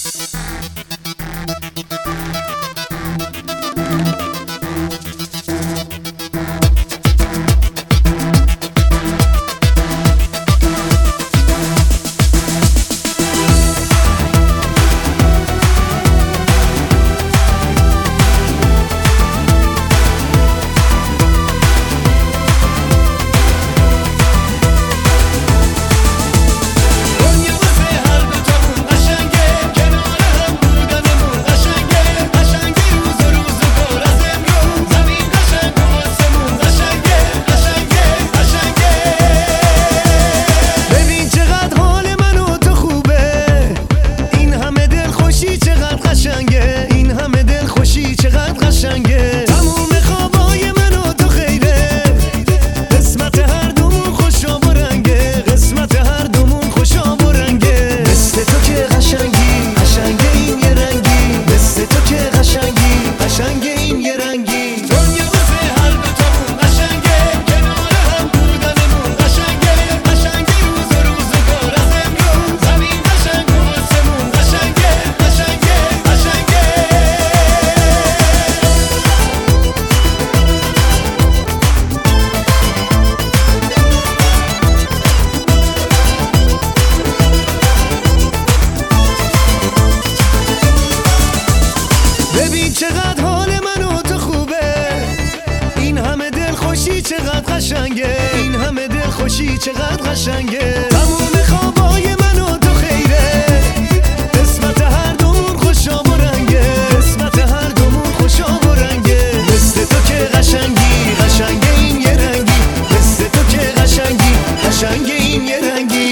چقدر حال من و تو خوبه، این همه دل خوشی چقدر قشنگه، این همه دل خوشی چقدر قشنگه. تموم خوابای من و تو خیره، قسمت هر دومون خوشا و رنگه، قسمت هر دومون خوشا و رنگه. مثل تو که قشنگی قشنگه این یه رنگی، مثل تو که قشنگی قشنگه این یه رنگی.